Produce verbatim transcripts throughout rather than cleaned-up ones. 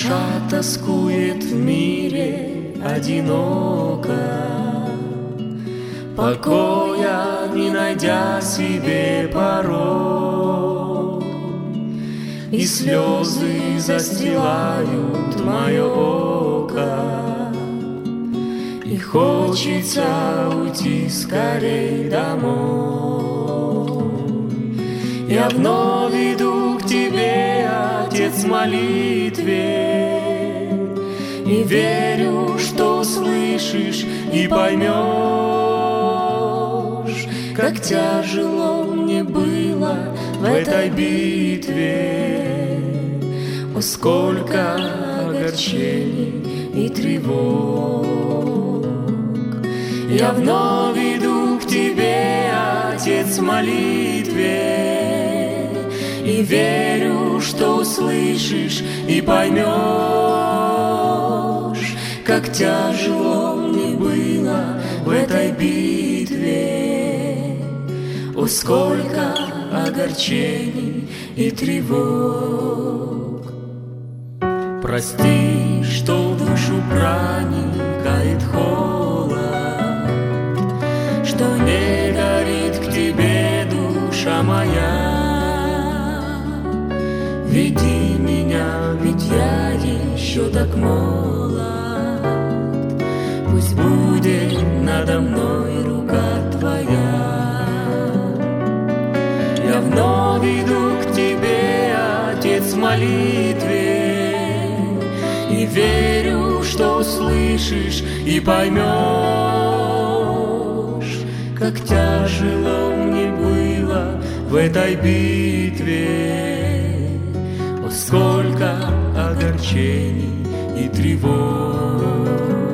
Душа тоскует в мире одиноко, покоя не найдя себе порой, и слезы застилают мое око, и хочется уйти скорей домой. Я вновь иду к тебе, Отец, в молитве, и верю, что слышишь и поймешь, как тяжело мне было в этой битве. О, сколько огорчений и тревог. Я вновь иду к тебе, Отец, в молитве, и верю, что услышишь и поймешь, как тяжело мне было в этой битве. О, сколько огорчений и тревог. Прости, что в душу проникает холод, что не горит к тебе душа моя. Веди меня, ведь я еще так молод. Пусть будет надо мной рука твоя. Я вновь иду к тебе, Отец, в молитве, и верю, что услышишь и поймешь, как тяжело мне было в этой битве. О, сколько огорчений и тревог.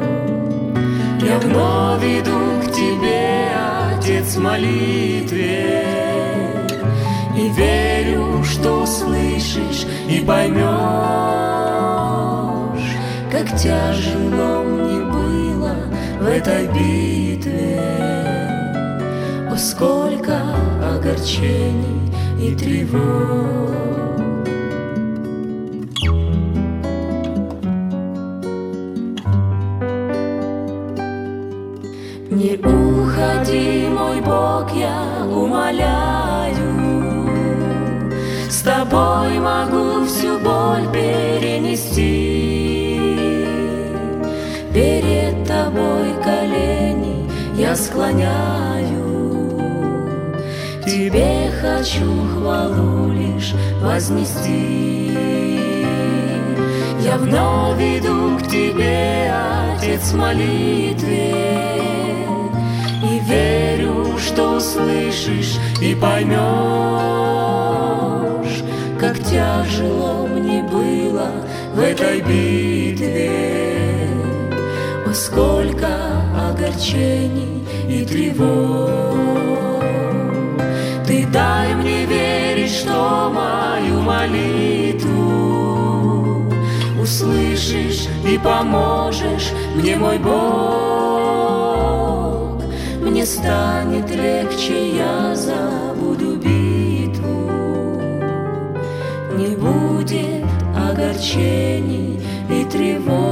Я вновь иду к тебе, Отец, в молитве, и верю, что услышишь и поймешь, как тяжело мне было в этой битве. О, сколько огорчений и тревог. Не уходи, мой Бог, я умоляю, с тобой могу всю боль перенести. Перед тобой колени я склоняю, тебе хочу хвалу лишь вознести. Я вновь иду к тебе, Отец, в молитве, и верю, что услышишь и поймешь, как тяжело мне было в этой битве. О, сколько огорчений и тревог. Ты дай мне верить, что мою молитву услышишь и поможешь мне, мой Бог. Мне станет легче, я забуду битву. Не будет огорчений и тревог.